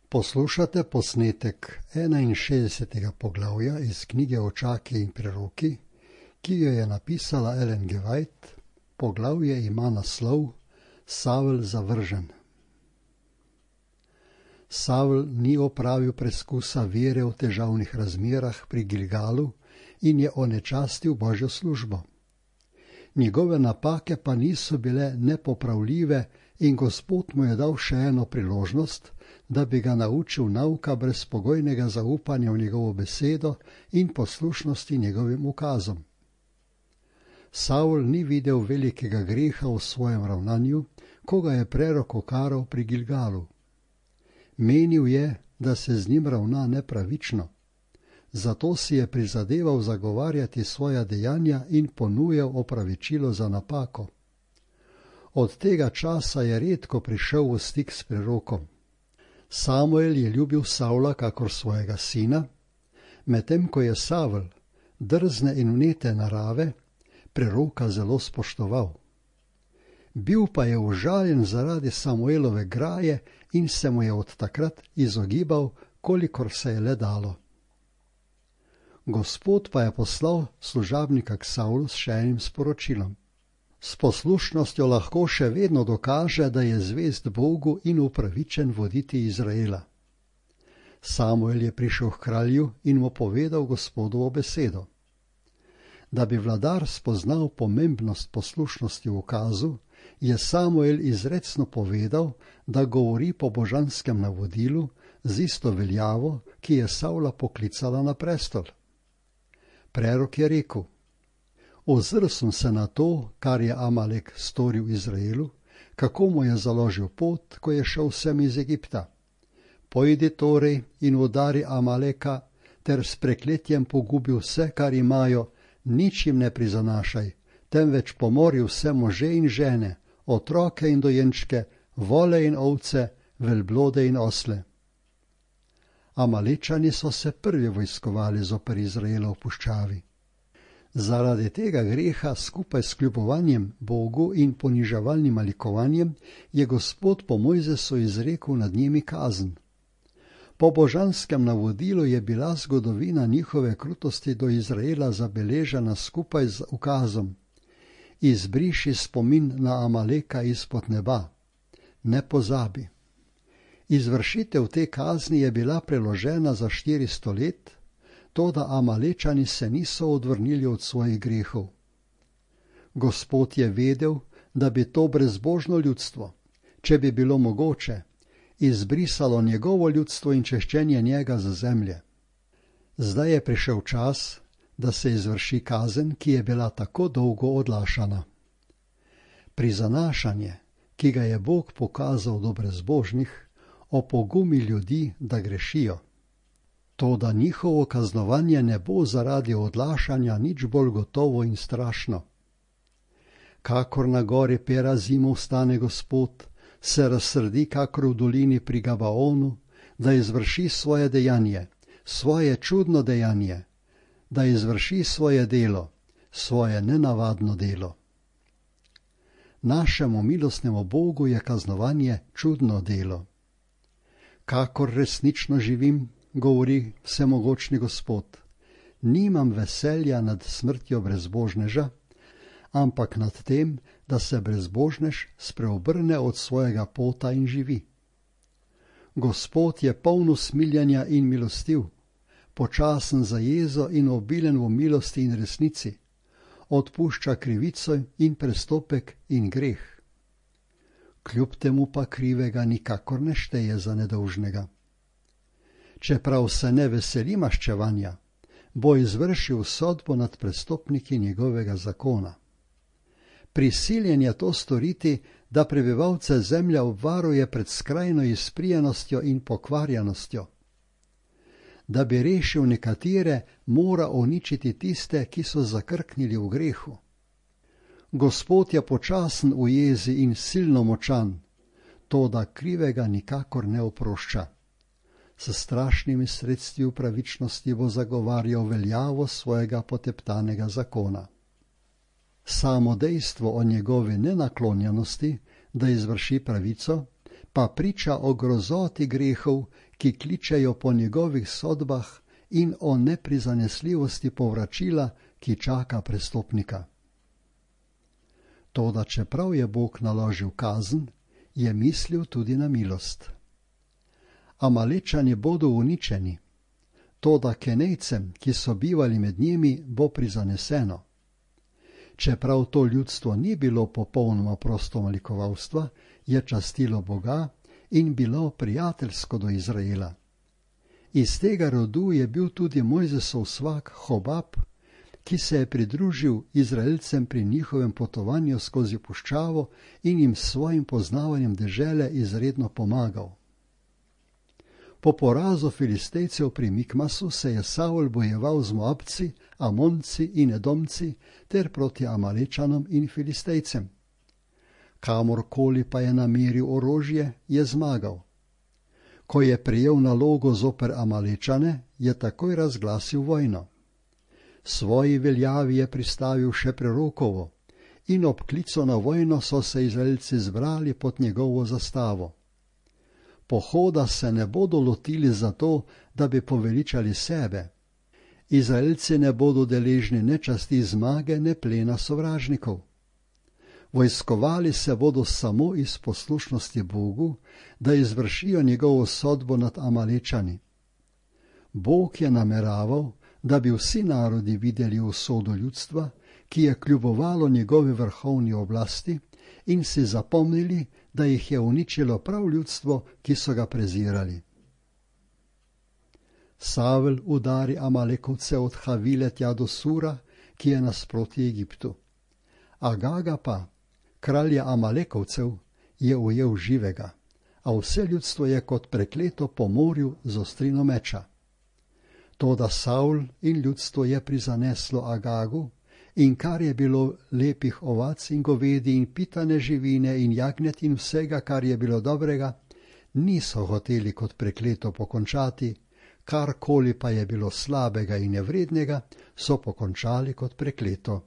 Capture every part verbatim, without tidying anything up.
Poslušate posnetek enainšestdesetega poglavja iz knjige Očaki in preroki, ki jo je napisala Ellen G. White. Poglavje ima naslov Savel zavržen. Savel ni opravil preskusa vere v težavnih razmerah pri Gilgalu in je onečastil Božjo službo. Njegove napake pa niso bile nepopravljive in Gospod mu je dal še eno priložnost, da bi ga naučil nauka brezpogojnega zaupanja v njegovo besedo in poslušnosti njegovim ukazom. Saul ni videl velikega greha v svojem ravnanju, ko ga je prerok okaral pri Gilgalu. Menil je, da se z njim ravna nepravično. Zato si je prizadeval zagovarjati svoja dejanja in ponujal opravičilo za napako. Od tega časa je redko prišel v stik s prerokom. Samuel je ljubil Savla kakor svojega sina, medtem ko je Savel, drzne in vnete narave, preroka zelo spoštoval. Bil pa je užaljen zaradi Samuelove graje in se mu je od takrat izogibal, kolikor se je le dalo. Gospod pa je poslal služabnika k Savlu s še enim sporočilom. S poslušnostjo lahko še vedno dokaže, da je zvest Bogu in upravičen voditi Izraela. Samuel je prišel k kralju in mu povedal Gospodovo besedo. Da bi vladar spoznal pomembnost poslušnosti v ukazu, je Samuel izrecno povedal, da govori po božanskem navodilu z isto veljavo, ki je Savla poklicala na prestol. Prerok je rekel: Ozrl sem se na to, kar je Amalek storil Izraelu, kako mu je založil pot, ko je šel sem iz Egipta. Pojdi torej in udari Amaleka, ter s prekletjem pogubi vse, kar imajo, nič jim ne prizanašaj, temveč pomori vse može in žene, otroke in dojenčke, vole in ovce, velblode in osle. Amalečani so se prvi vojskovali zoper Izraela v puščavi. Zaradi tega greha skupaj s kljubovanjem Bogu in poniževalnim malikovanjem je Gospod po Mojzesu izrekel nad njimi kazen. Po božanskem navodilu je bila zgodovina njihove krutosti do Izraela zabeležena skupaj z ukazom: Izbriši spomin na Amaleka izpod neba, ne pozabi. Izvršitev te kazni je bila preložena za štiristo let, toda Amalečani se niso odvrnili od svojih grehov. Gospod je vedel, da bi to brezbožno ljudstvo, če bi bilo mogoče, izbrisalo njegovo ljudstvo in češčenje njega za zemlje. Zdaj je prišel čas, da se izvrši kazen, ki je bila tako dolgo odlašana. Prizanašanje, ki ga je Bog pokazal do brezbožnih, opogumi ljudi, da grešijo. Toda njihovo kaznovanje ne bo zaradi odlašanja nič bolj gotovo in strašno. Kakor na gori Perazimu stane Gospod, se razsrdi kakor v dolini pri Gabaonu, da izvrši svoje dejanje, svoje čudno dejanje, da izvrši svoje delo, svoje nenavadno delo. Našemu milostnemu Bogu je kaznovanje čudno delo. Kakor resnično živim, govori vsemogočni Gospod, nimam veselja nad smrtjo brezbožneža, ampak nad tem, da se brezbožnež spreobrne od svojega pota in živi. Gospod je poln usmiljenja in milostiv, počasen za jezo in obilen v milosti in resnici, odpušča krivico in prestopek in greh. Kljub temu pa krivega nikakor ne šteje za nedolžnega. Čeprav se ne veseli maščevanja, bo izvršil sodbo nad prestopniki njegovega zakona. Prisiljen je to storiti, da prebivalce zemlja obvaruje pred skrajno izprijenostjo in pokvarjenostjo. Da bi rešil nekatere, mora uničiti tiste, ki so zakrknili v grehu. Gospod je počasen v jezi in silno močan, toda krivega nikakor ne oprošča. S strašnimi sredstvi v pravičnosti bo zagovarjal veljavo svojega poteptanega zakona. Samo dejstvo o njegovi nenaklonjenosti, da izvrši pravico, pa priča o grozoti grehov, ki kličejo po njegovih sodbah in o neprizanesljivosti povračila, ki čaka prestopnika. Toda čeprav je Bog naložil kazen, je mislil tudi na milost. Amalečani bodo uničeni, toda Kenejcem, ki so bivali med njimi, bo prizaneseno. Čeprav to ljudstvo ni bilo popolnoma prosto malikovalstva, je častilo Boga in bilo prijateljsko do Izraela. Iz tega rodu je bil tudi Mojzesov svak Hobab, ki se je pridružil Izraelcem pri njihovem potovanju skozi puščavo in jim s svojim poznavanjem dežele izredno pomagal. Po porazu Filistejcev pri Mikmasu se je Saul bojeval z Moabci, Amonci in Edomci ter proti Amalečanom in Filistejcem. Kamorkoli pa je nameril orožje, je zmagal. Ko je prijel nalogo zoper Amalečane, je takoj razglasil vojno. Svoji veljavi je pristavil še prerokovo in ob klicu na vojno so se Izraelci zbrali pod njegovo zastavo. Pohoda se ne bodo lotili zato, da bi poveličali sebe. Izraelci ne bodo deležni ne časti zmage, ne plena sovražnikov. Vojskovali se bodo samo iz poslušnosti Bogu, da izvršijo njegovo sodbo nad Amalečani. Bog je nameraval, da bi vsi narodi videli usodo ljudstva, ki je kljubovalo njegovi vrhovni oblasti, in si zapomnili, da jih je uničilo prav ljudstvo, ki so ga prezirali. Savel udari Amalekovce od Havile tja do Sura, ki je nasproti Egiptu. Agaga pa, kralja Amalekovcev, je ujel živega, a vse ljudstvo je kot prekleto po morju z ostrino meča. Toda Saul in ljudstvo je prizaneslo Agagu, in kar je bilo lepih ovac in govedi in pitane živine in jagnjet in vsega, kar je bilo dobrega, niso hoteli kot prekleto pokončati, karkoli pa je bilo slabega in nevrednega, so pokončali kot prekleto.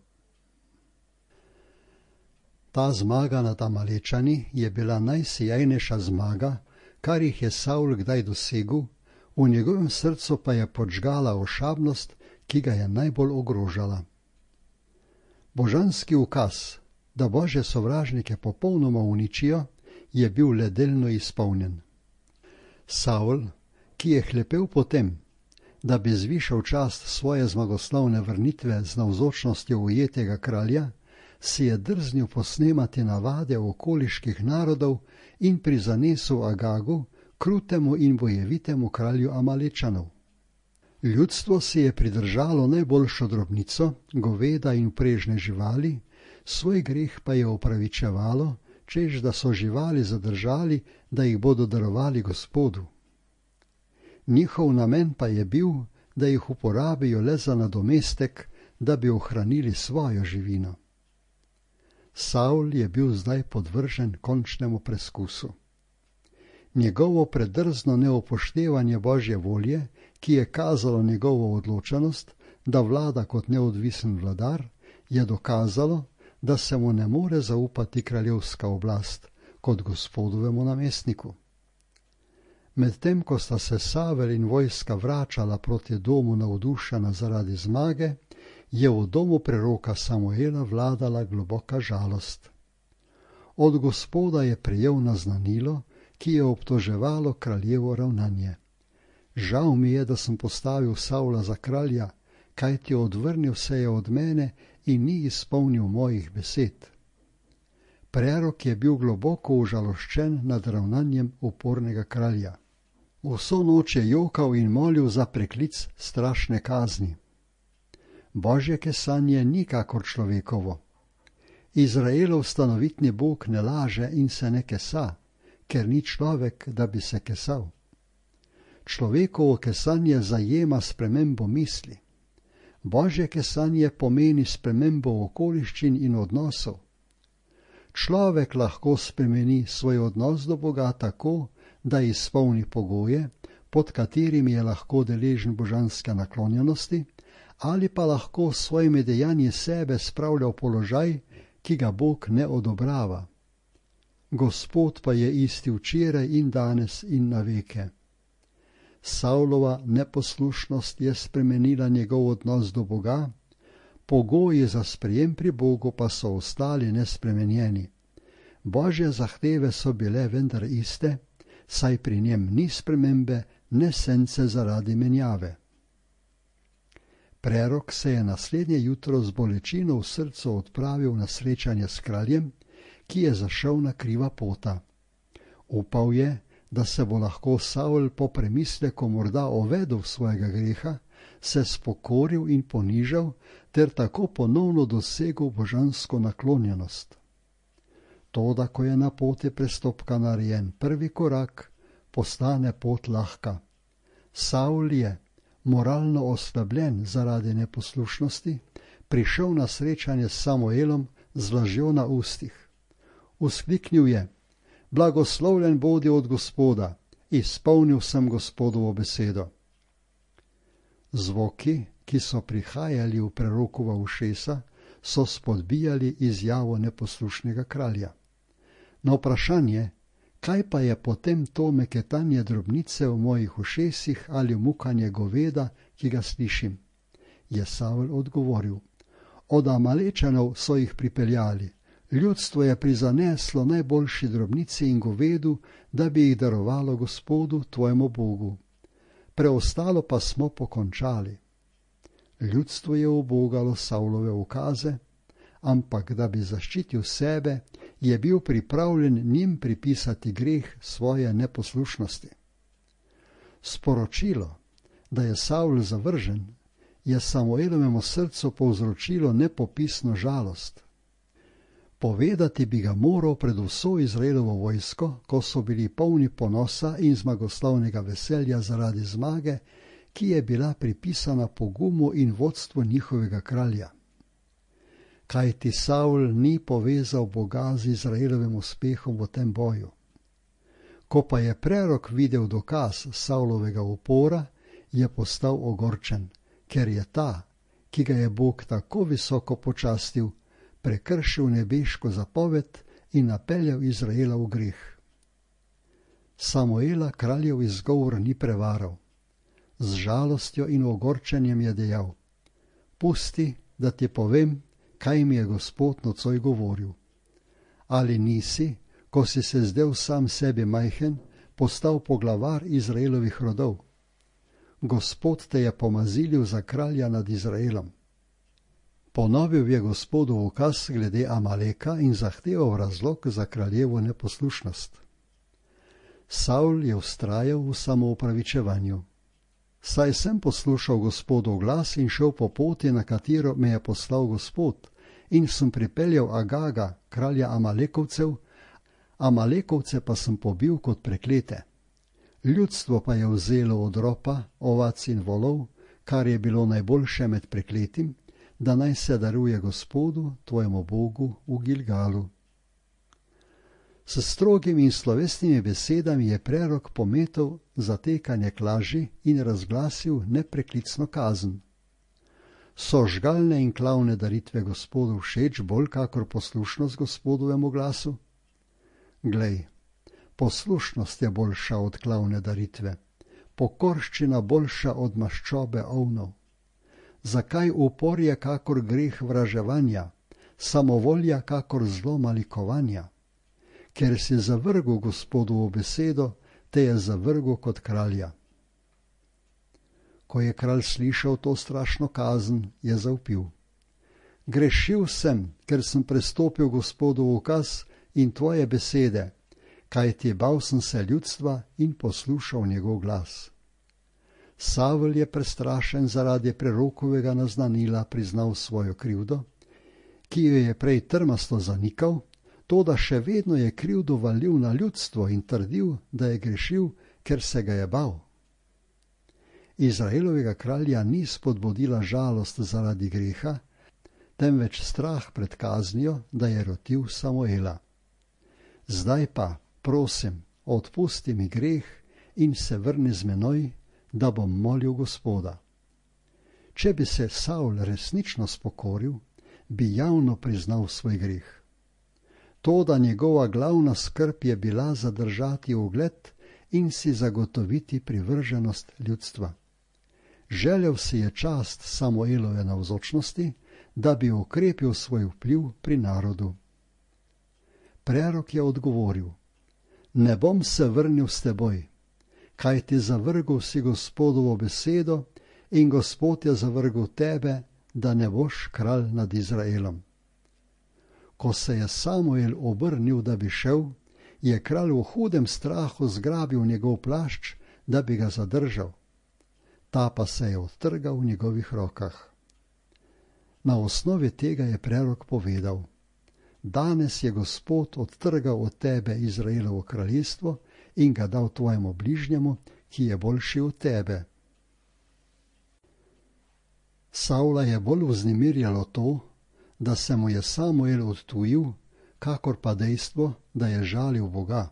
Ta zmaga nad Amalečani je bila najsijajnejša zmaga, kar jih je Saul kdaj dosegel, v njegovem srcu pa je podžgala ošabnost, ki ga je najbolj ogrožala. Božanski ukaz, da Božje sovražnike popolnoma uničijo, je bil le delno izpolnjen. Saul, ki je hlepel potem, da bi zvišal čast svoje zmagoslavne vrnitve z navzočnostjo ujetega kralja, si je drznil posnemati navade okoliških narodov in prizanesel Agagu, krutemu in bojevitemu kralju Amalečanov. Ljudstvo si je pridržalo najboljšo drobnico, goveda in prežne živali, svoj greh pa je opravičevalo, čež da so živali zadržali, da jih bodo darovali Gospodu. Njihov namen pa je bil, da jih uporabijo le za nadomestek, da bi ohranili svojo živino. Saul je bil zdaj podvržen končnemu preskusu. Njegovo predrzno neupoštevanje Božje volje, ki je kazalo njegovo odločenost, da vlada kot neodvisen vladar, je dokazalo, da se mu ne more zaupati kraljevska oblast kot Gospodovemu namestniku. Medtem ko sta se Savel in vojska vračala proti domu navdušena zaradi zmage, je v domu preroka Samuela vladala globoka žalost. Od Gospoda je prejel naznanilo, ki je obtoževalo kraljevo ravnanje. Žal mi je, da sem postavil Savla za kralja, kajti odvrnil se je od mene in ni izpolnil mojih besed. Prerok je bil globoko užaloščen nad ravnanjem upornega kralja. Vso noč je jokal in molil za preklic strašne kazni. Božje kesanje ni kakor človekovo. Izraelov stanovitni Bog ne laže in se ne kesa, ker ni človek, da bi se kesal. Človekovo kesanje zajema spremembo misli. Božje kesanje pomeni spremembo okoliščin in odnosov. Človek lahko spremeni svoj odnos do Boga tako, da izpolni pogoje, pod katerimi je lahko deležen božanske naklonjenosti, ali pa lahko s svojimi dejanji sebe spravlja v položaj, ki ga Bog ne odobrava. Gospod pa je isti včeraj in danes in na veke. Savlova neposlušnost je spremenila njegov odnos do Boga, pogoji za sprejem pri Bogu pa so ostali nespremenjeni. Božje zahteve so bile vendar iste, saj pri njem ni spremembe, ne sence zaradi menjave. Prerok se je naslednje jutro z bolečino v srcu odpravil na srečanje s kraljem, ki je zašel na kriva pota. Upal je, da se bo lahko Savl po premisleku morda ovedel svojega greha, se spokoril in ponižal, ter tako ponovno dosegel božansko naklonjenost. Toda, ko je na poti prestopka narejen prvi korak, postane pot lahka. Savl je, moralno oslabljen zaradi neposlušnosti, prišel na srečanje s Samuelom z lažjo na ustih. Vzkliknil je: Blagoslovljen bodi od Gospoda, izpolnil sem Gospodovo besedo. Zvoki, ki so prihajali v prerokova ušesa, so spodbijali izjavo neposlušnega kralja. Na vprašanje, kaj pa je potem to meketanje drobnice v mojih ušesih ali mukanje goveda, ki ga slišim, je Savl odgovoril: Od Amalečanov so jih pripeljali. Ljudstvo je prizaneslo najboljši drobnici in govedu, da bi jih darovalo Gospodu, tvojemu Bogu. Preostalo pa smo pokončali. Ljudstvo je ubogalo Savlove ukaze, ampak da bi zaščitil sebe, je bil pripravljen njim pripisati greh svoje neposlušnosti. Sporočilo, da je Savl zavržen, je Samuelovemu srcu povzročilo nepopisno žalost. Povedati bi ga moral pred vso Izraelovo vojsko, ko so bili polni ponosa in zmagoslavnega veselja zaradi zmage, ki je bila pripisana pogumu in vodstvu njihovega kralja. Kajti Savl ni povezal Boga z Izraelovim uspehom v tem boju. Ko pa je prerok videl dokaz Savlovega upora, je postal ogorčen, ker je ta, ki ga je Bog tako visoko počastil, prekršil nebeško zapoved in napeljal Izraela v greh. Samuela kraljev izgovor ni prevaral. Z žalostjo in ogorčenjem je dejal: Pusti, da ti povem, kaj mi je Gospod nocoj govoril. Ali nisi, ko si se zdel sam sebi majhen, postal poglavar Izraelovih rodov? Gospod te je pomazilil za kralja nad Izraelom. Ponovil je Gospodov ukaz glede Amaleka in zahteval razlog za kraljevo neposlušnost. Savl je vztrajal v samoopravičevanju. Saj sem poslušal Gospodov glas in šel po poti, na katero me je poslal Gospod, in sem pripeljal Agaga, kralja Amalekovcev, Amalekovce pa sem pobil kot preklete. Ljudstvo pa je vzelo od ropa, ovac in volov, kar je bilo najboljše med prekletim, da naj se daruje Gospodu, tvojemu Bogu, v Gilgalu. S strogimi in slovesnimi besedami je prerok pometel zatekanje k laži in razglasil nepreklicno kazen. So žgalne in klavne daritve Gospodu všeč bolj kakor poslušnost Gospodovemu glasu? Glej, poslušnost je boljša od klavne daritve, pokorščina boljša od maščobe ovnov. Zakaj upor je kakor greh vraževanja, samovolja kakor zlo malikovanja? Ker si zavrgel Gospodovo besedo, te je zavrgel kot kralja. Ko je kralj slišal to strašno kazen, je zavpil: Grešil sem, ker sem prestopil Gospodov ukaz in tvoje besede, kajti bal sem se ljudstva in poslušal njegov glas. Savl je prestrašen zaradi prerokovega naznanila priznal svojo krivdo, ki jo je prej trmasto zanikal, toda še vedno je krivdo valil na ljudstvo in trdil, da je grešil, ker se ga je bal. Izraelovega kralja ni spodbudila žalost zaradi greha, temveč strah pred kaznijo, da je rotil Samuela. Zdaj pa, prosim, odpusti mi greh in se vrni z menoj, da bom molil Gospoda. Če bi se Savl resnično spokoril, bi javno priznal svoj greh. Toda njegova glavna skrb je bila zadržati ugled in si zagotoviti privrženost ljudstva. Želel si je čast Samuelove navzočnosti, da bi okrepil svoj vpliv pri narodu. Prerok je odgovoril: Ne bom se vrnil s teboj, kajti zavrgel si Gospodovo besedo in Gospod je zavrgel tebe, da ne boš kralj nad Izraelom. Ko se je Samuel obrnil, da bi šel, je kralj v hudem strahu zgrabil njegov plašč, da bi ga zadržal. Ta pa se je odtrgal v njegovih rokah. Na osnovi tega je prerok povedal: Danes je Gospod odtrgal od tebe Izraelovo kraljestvo in ga dal tvojemu bližnjemu, ki je boljši od tebe. Savla je bolj vznemirjalo to, da se mu je Samuel odtujil, kakor pa dejstvo, da je žalil Boga.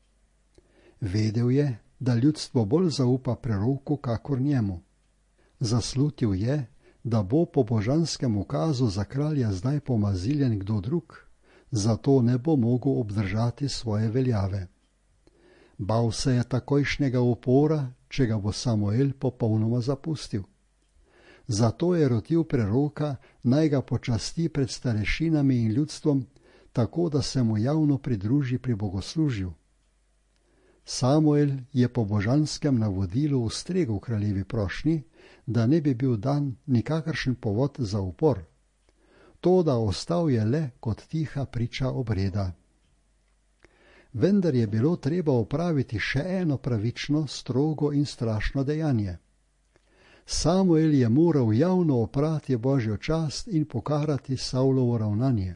Vedel je, da ljudstvo bolj zaupa preroku, kakor njemu. Zaslutil je, da bo po božanskem ukazu za kralja zdaj pomaziljen kdo drug, zato ne bo mogel obdržati svoje veljave. Bal se je takojšnjega upora, če ga bo Samuel popolnoma zapustil. Zato je rotil preroka, naj ga počasti pred starešinami in ljudstvom, tako da se mu javno pridruži pri bogoslužju. Samuel je po božanskem navodilu ustregel kraljevi prošnji, da ne bi bil dan nikakršen povod za upor. Toda ostal je le kot tiha priča obreda. Vendar je bilo treba opraviti še eno pravično, strogo in strašno dejanje. Samuel je moral javno oprati Božjo čast in pokarati Savlovo ravnanje.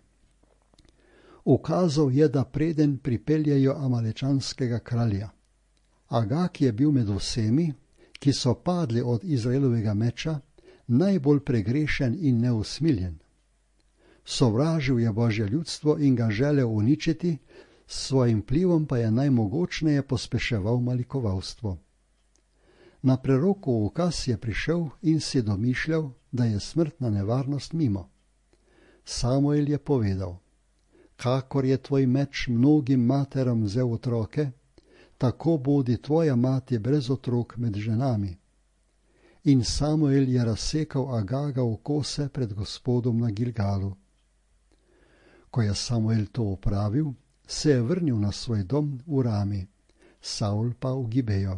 Ukazal je, da preden pripeljejo amalečanskega kralja. Agag je bil med vsemi, ki so padli od Izraelovega meča, najbolj pregrešen in neusmiljen. Sovražil je Božje ljudstvo in ga želel uničiti, s svojim vplivom pa je najmogočneje pospeševal malikovalstvo. Na prerokov ukaz je prišel in si domišljal, da je smrtna nevarnost mimo. Samuel je povedal: Kakor je tvoj meč mnogim materam vzel otroke, tako bodi tvoja mati brez otrok med ženami. In Samuel je razsekal Agaga v kose pred Gospodom na Gilgalu. Ko je Samuel to opravil, se je vrnil na svoj dom v Rami, Saul pa v Gibejo.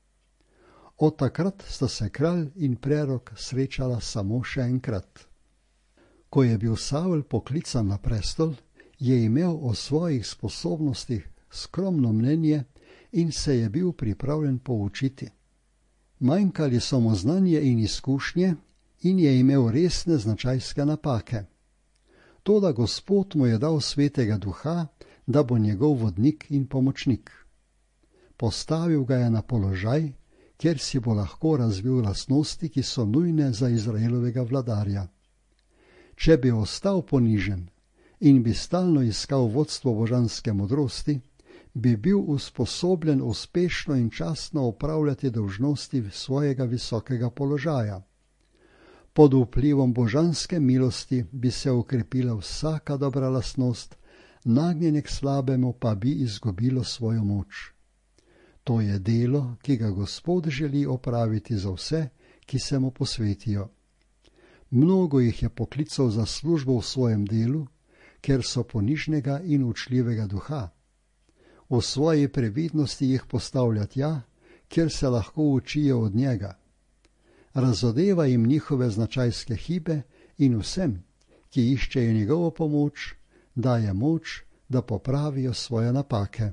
Od takrat sta se kralj in prerok srečala samo še enkrat. Ko je bil Saul poklican na prestol, je imel o svojih sposobnostih skromno mnenje in se je bil pripravljen poučiti. Manjkali so mu znanje in izkušnje in je imel resne značajske napake. Toda Gospod mu je dal svetega duha, da bo njegov vodnik in pomočnik. Postavil ga je na položaj, kjer si bo lahko razvil lastnosti, ki so nujne za Izraelovega vladarja. Če bi ostal ponižen in bi stalno iskal vodstvo božanske modrosti, bi bil usposobljen uspešno in častno opravljati dolžnosti svojega visokega položaja. Pod vplivom božanske milosti bi se okrepila vsaka dobra lastnost, nagnjenje k slabemu pa bi izgubilo svojo moč. To je delo, ki ga Gospod želi opraviti za vse, ki se mu posvetijo. Mnogo jih je poklical za službo v svojem delu, ker so ponižnega in učljivega duha. V svoji previdnosti jih postavlja tja, kjer se lahko učijo od njega. Razodeva jim njihove značajske hibe in vsem, ki iščejo njegovo pomoč, daje moč, da popravijo svoje napake.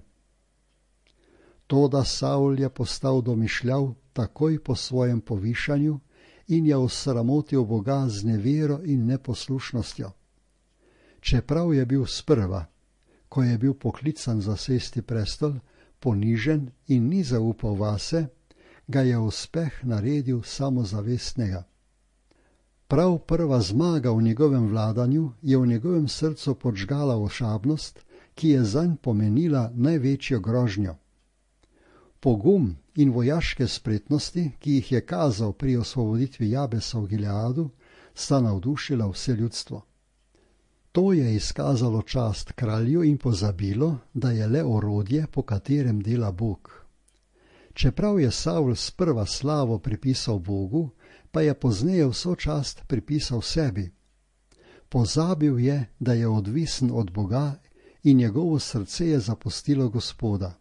Toda Saul je postal domišljav takoj po svojem povišanju in je osramotil Boga z nevero in neposlušnostjo. Čeprav je bil sprva, ko je bil poklican zasesti prestol, ponižen in ni zaupal vase, ga je uspeh naredil samozavestnega. Prav prva zmaga v njegovem vladanju je v njegovem srcu podžgala ošabnost, ki je zanj pomenila največjo grožnjo. Pogum in vojaške spretnosti, ki jih je kazal pri osvoboditvi Jabesa v Gileadu, sta navdušila vse ljudstvo. To je izkazalo čast kralju in pozabilo, da je le orodje, po katerem dela Bog. Čeprav je Savl sprva slavo pripisal Bogu, pa je pozneje vso čast pripisal sebi. Pozabil je, da je odvisen od Boga in njegovo srce je zapustilo Gospoda.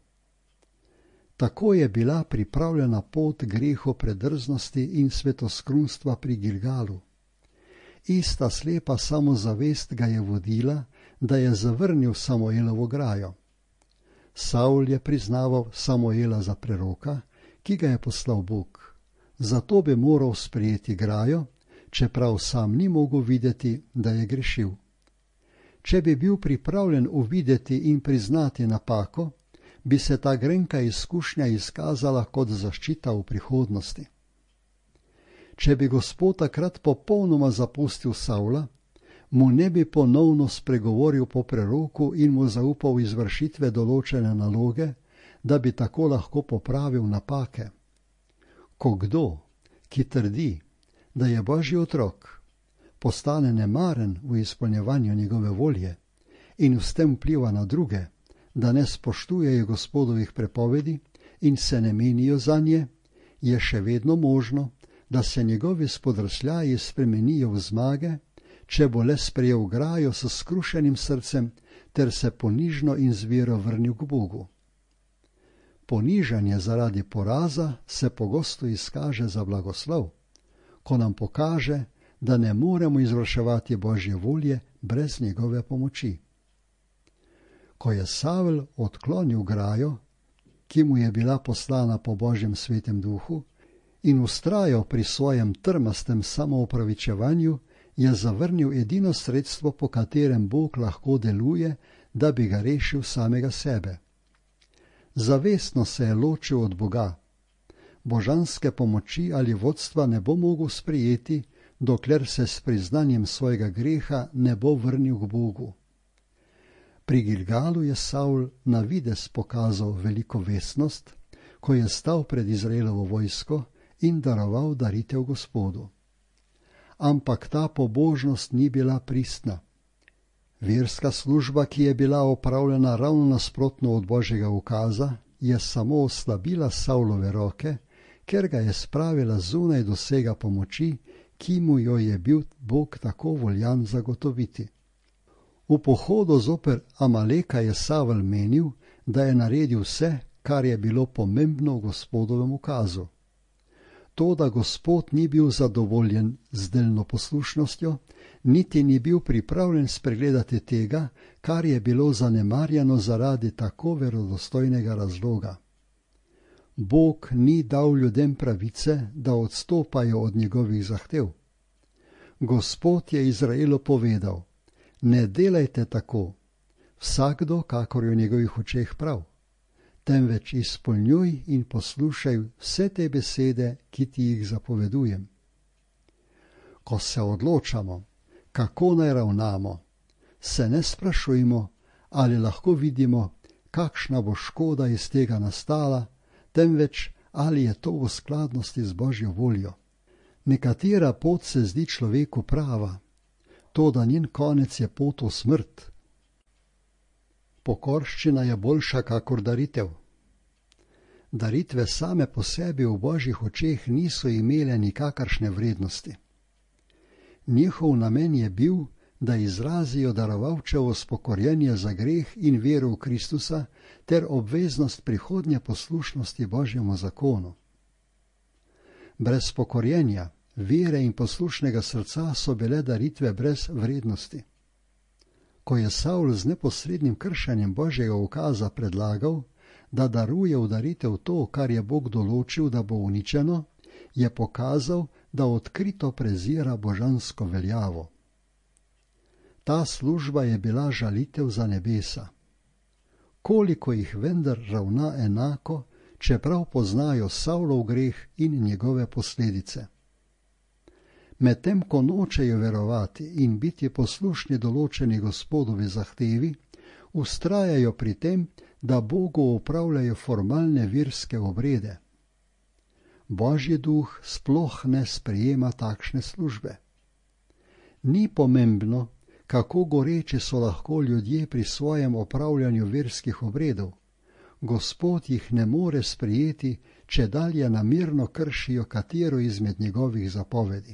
Tako je bila pripravljena pot grehu predrznosti in svetoskrunstva pri Gilgalu. Ista slepa samozavest ga je vodila, da je zavrnil Samuelovo grajo. Savl je priznaval Samuela za preroka, ki ga je poslal Bog. Zato bi moral sprejeti grajo, čeprav sam ni mogel videti, da je grešil. Če bi bil pripravljen uvideti in priznati napako, bi se ta grenka izkušnja izkazala kot zaščita v prihodnosti. Če bi Gospod takrat popolnoma zapustil Savla, mu ne bi ponovno spregovoril po preroku in mu zaupal izvršitve določene naloge, da bi tako lahko popravil napake. Ko kdo, ki trdi, da je Božji otrok, postane nemaren v izpolnjevanju njegove volje in s tem vpliva na druge, da ne spoštujejo Gospodovih prepovedi in se ne menijo zanje, je še vedno možno, da se njegovi spodrsljaji spremenijo v zmage, če bo le sprejel grajo s skrušenim srcem ter se ponižno in z vero vrnil k Bogu. Ponižanje zaradi poraza se pogosto izkaže za blagoslov, ko nam pokaže, da ne moremo izvrševati Božje volje brez njegove pomoči. Ko je Savl odklonil grajo, ki mu je bila poslana po Božjem svetem duhu, in vztrajal pri svojem trmastem samoopravičevanju, je zavrnil edino sredstvo, po katerem Bog lahko deluje, da bi ga rešil samega sebe. Zavestno se je ločil od Boga. Božanske pomoči ali vodstva ne bo mogel sprejeti, dokler se s priznanjem svojega greha ne bo vrnil k Bogu. Pri Gilgalu je Savl na videz pokazal veliko vestnost, ko je stal pred Izraelovo vojsko in daroval daritev Gospodu. Ampak ta pobožnost ni bila pristna. Verska služba, ki je bila opravljena ravno nasprotno od Božjega ukaza, je samo oslabila Savlove roke, ker ga je spravila zunaj dosega pomoči, ki mu jo je bil Bog tako voljan zagotoviti. V pohodu zoper Amaleka je Savl menil, da je naredil vse, kar je bilo pomembno v Gospodovem ukazu. To, da Gospod ni bil zadovoljen z delno poslušnostjo, niti ni bil pripravljen spregledati tega, kar je bilo zanemarjeno zaradi tako verodostojnega razloga. Bog ni dal ljudem pravice, da odstopajo od njegovih zahtev. Gospod je Izraelu povedal: ne delajte tako, vsakdo, kakor je v njegovih očeh prav, temveč izpolnjuj in poslušaj vse te besede, ki ti jih zapovedujem. Ko se odločamo, kako naj ravnamo, se ne sprašujmo, ali lahko vidimo, kakšna bo škoda iz tega nastala, temveč ali je to v skladnosti z Božjo voljo. Nekatera pot se zdi človeku prava, to, da njen konec je pot v smrt. Pokorščina je boljša kakor daritev. Daritve same po sebi v Božjih očeh niso imele nikakršne vrednosti. Njihov namen je bil, da izrazijo darovalčevo spokorjenje za greh in vero v Kristusa ter obveznost prihodnje poslušnosti Božjemu zakonu. Brez pokorjenja, vere in poslušnega srca so bile daritve brez vrednosti. Ko je Savl z neposrednim kršenjem Božjega ukaza predlagal, da daruje v daritev to, kar je Bog določil, da bo uničeno, je pokazal, da odkrito prezira božansko veljavo. Ta služba je bila žalitev za nebesa. Koliko jih vendar ravna enako, čeprav poznajo Savlov greh in njegove posledice. Medtem ko nočejo verovati in biti poslušni določeni Gospodovi zahtevi, vztrajajo pri tem, da Bogu opravljajo formalne verske obrede. Božji duh sploh ne sprejema takšne službe. Ni pomembno, kako goreči so lahko ljudje pri svojem opravljanju verskih obredov, Gospod jih ne more sprejeti, če dalje namerno kršijo katero izmed njegovih zapovedi.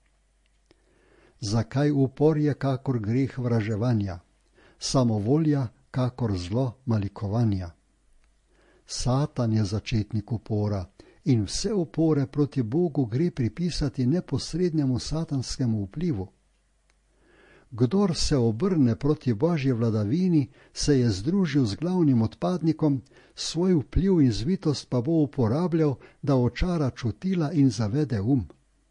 Zakaj upor je kakor greh vraževanja, samovolja kakor zlo malikovanja? Satan je začetnik upora in vse upore proti Bogu gre pripisati neposrednemu satanskemu vplivu. Kdor se obrne proti Božji vladavini, se je združil z glavnim odpadnikom, svoj vpliv in zvitost pa bo uporabljal, da očara čutila in zavede um.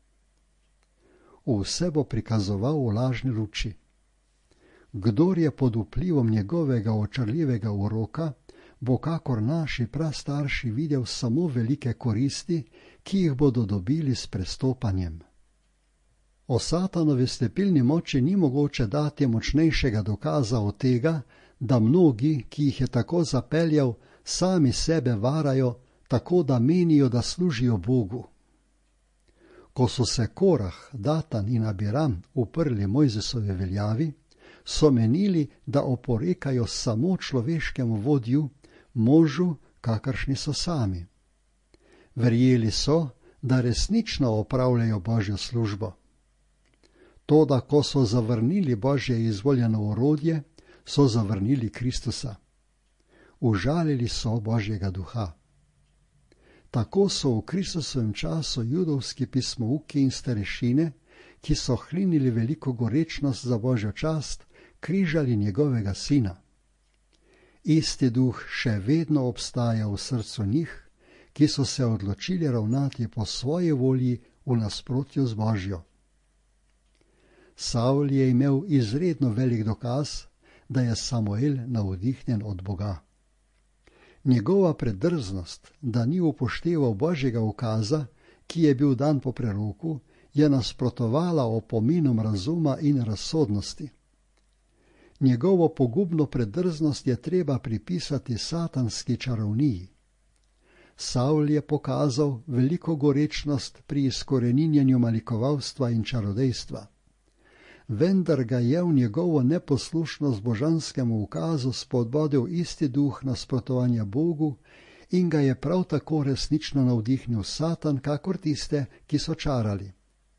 Vse bo prikazoval v lažni luči. Kdor je pod vplivom njegovega očarljivega uroka, bo kakor naši prastarši videl samo velike koristi, ki jih bodo dobili s prestopanjem. O Satanovi stepilni moči ni mogoče dati močnejšega dokaza od tega, da mnogi, ki jih je tako zapeljal, sami sebe varajo, tako da menijo, da služijo Bogu. Ko so se Korah, Datan in Abiram uprli Mojzesovi veljavi, so menili, da oporekajo samo človeškemu vodju, možu, kakršni so sami. Verjeli so, da resnično opravljajo Božjo službo. Toda, ko so zavrnili Božje izvoljeno orodje, so zavrnili Kristusa. Užalili so Božjega duha. Tako so v Kristusovem času judovski pismouki in starešine, ki so hlinili veliko gorečnost za Božjo čast, križali njegovega sina. Isti duh še vedno obstaja v srcu njih, ki so se odločili ravnati po svoji volji v nasprotju z Božjo. Savl je imel izredno velik dokaz, da je Samuel navdihnjen od Boga. Njegova predrznost, da ni upošteval Božjega ukaza, ki je bil dan po preroku, je nasprotovala opominom razuma in razsodnosti. Njegovo pogubno predrznost je treba pripisati satanski čarovniji. Savl je pokazal veliko gorečnost pri izkoreninjenju malikovalstva in čarodejstva. Vendar ga je v njegovo neposlušnost božanskemu ukazu spodbodel isti duh nasprotovanja Bogu in ga je prav tako resnično navdihnil Satan, kakor tiste, ki so čarali.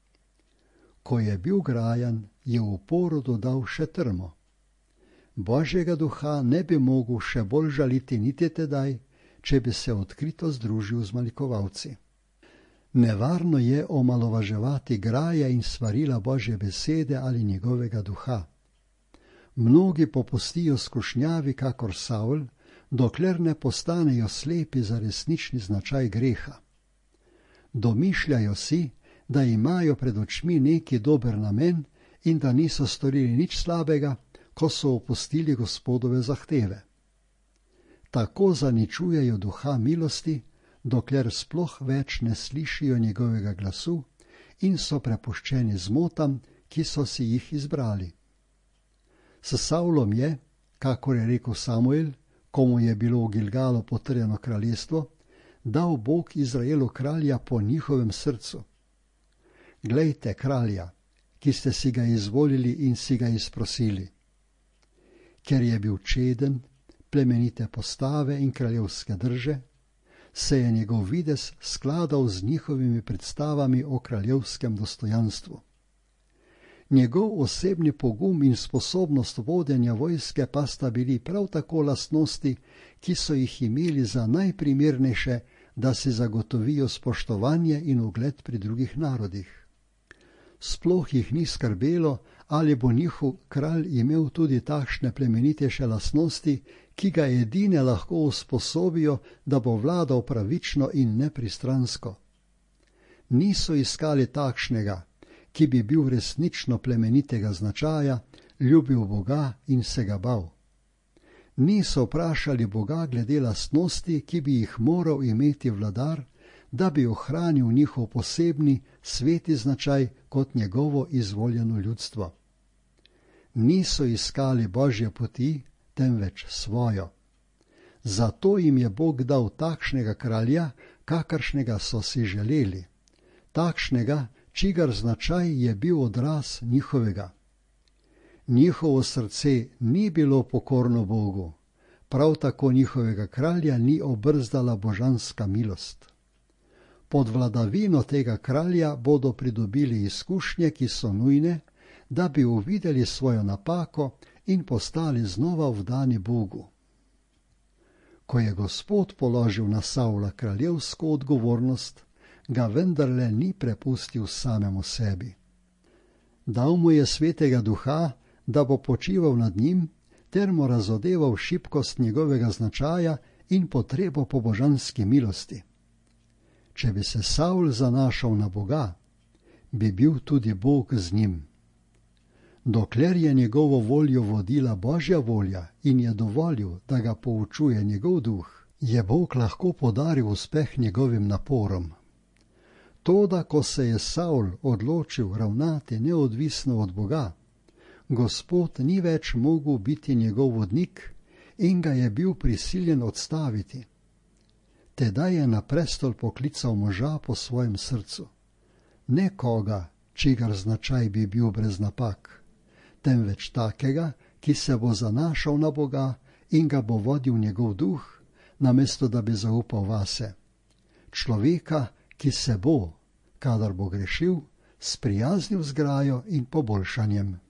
Ko je bil grajan, je v uporu dodal še trmo. Božjega duha ne bi mogel še bolj žaliti niti tedaj, če bi se odkrito združil z malikovalci. Nevarno je omalovaževati graja in svarila Božje besede ali njegovega duha. Mnogi popustijo skušnjavi kakor Savl, dokler ne postanejo slepi za resnični značaj greha. Domišljajo si, da imajo pred očmi neki dober namen in da niso storili nič slabega, ko so opustili Gospodove zahteve. Tako zaničujejo duha milosti, dokler sploh več ne slišijo njegovega glasu in so prepuščeni zmotam, ki so si jih izbrali. S Savlom je, kakor je rekel Samuel, komu je bilo v Gilgalu potrjeno kraljestvo, dal Bog Izraelu kralja po njihovem srcu. Glejte kralja, ki ste si ga izvolili in si ga izprosili. Ker je bil čeden, plemenite postave in kraljevske drže, se je njegov videz skladal z njihovimi predstavami o kraljevskem dostojanstvu. Njegov osebni pogum in sposobnost vodenja vojske pa sta bili prav tako lastnosti, ki so jih imeli za najprimernejše, da si zagotovijo spoštovanje in ugled pri drugih narodih. Sploh jih ni skrbelo, ali bo njihov kralj imel tudi takšne plemenitejše lastnosti, ki ga edine lahko usposobijo, da bo vladal pravično in nepristransko. Niso iskali takšnega, ki bi bil resnično plemenitega značaja, ljubil Boga in se ga bal. Niso vprašali Boga glede lastnosti, ki bi jih moral imeti vladar, da bi ohranil njihov posebni, sveti značaj kot njegovo izvoljeno ljudstvo. Niso iskali Božje poti, temveč svojo. Zato jim je Bog dal takšnega kralja, kakršnega so si želeli, takšnega, čigar značaj je bil odraz njihovega. Njihovo srce ni bilo pokorno Bogu, prav tako njihovega kralja ni obrzdala božanska milost. Pod vladavino tega kralja bodo pridobili izkušnje, ki so nujne, da bi uvideli svojo napako in postali znova vdani Bogu. Ko je Gospod položil na Savla kraljevsko odgovornost, ga vendarle ni prepustil samemu sebi. Dal mu je svetega duha, da bo počival nad njim, ter mu razodeval šibkost njegovega značaja in potrebo po božanski milosti. Če bi se Savl zanašal na Boga, bi bil tudi Bog z njim. Dokler je njegovo voljo vodila Božja volja in je dovolil, da ga poučuje njegov duh, je Bog lahko podaril uspeh njegovim naporom. Toda, ko se je Savl odločil ravnati neodvisno od Boga, Gospod ni več mogel biti njegov vodnik in ga je bil prisiljen odstaviti. Tedaj je na prestol poklical moža po svojem srcu. Ne koga, čigar značaj bi bil brez napak, temveč takega, ki se bo zanašal na Boga in ga bo vodil njegov duh, namesto da bi zaupal vase. Človeka, ki se bo, kadar bo grešil, sprijaznil z grajo in poboljšanjem.